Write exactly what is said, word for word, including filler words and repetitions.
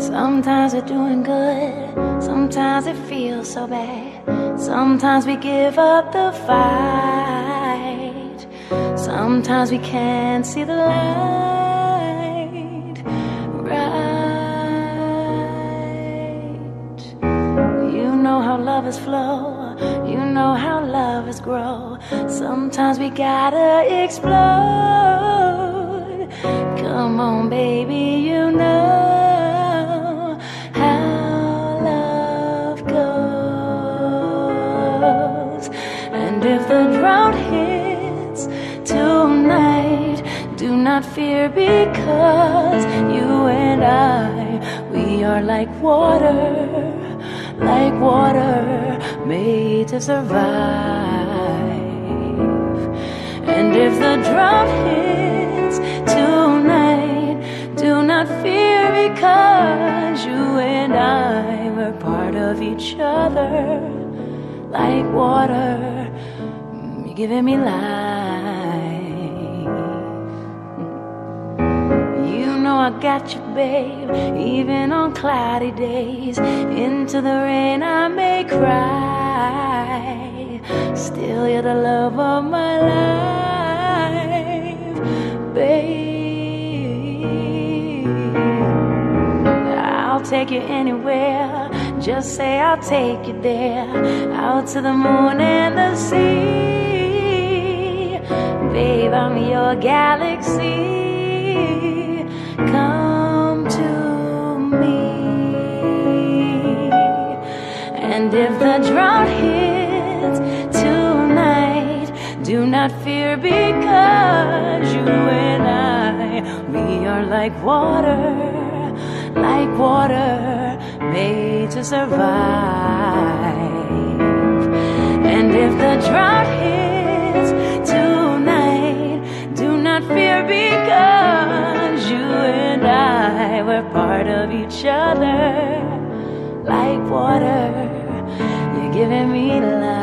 Sometimes we're doing good, sometimes it feels so bad. Sometimes we give up the fight. Sometimes we can't see the light right. You know how lovers flow, you know how lovers grow. Sometimes we gotta explode. Come on, baby, you know if the drought hits tonight, do not fear, because you and I, we are like water, like water made to survive. And if the drought hits tonight, do not fear, because you and I, we're part of each other, like water, you're giving me life. You know I got you, babe, even on cloudy days. Into the rain I may cry, still you're the love of my life, babe. I'll take you anywhere, just say I'll take you there, out to the moon and the sea. Babe, I'm your galaxy. Come to me. And if the drought hits tonight, do not fear, because you and I, we are like water, like water made to survive. And if the drought hits tonight, do not fear, because you and I, we're part of each other, like water, you're giving me life.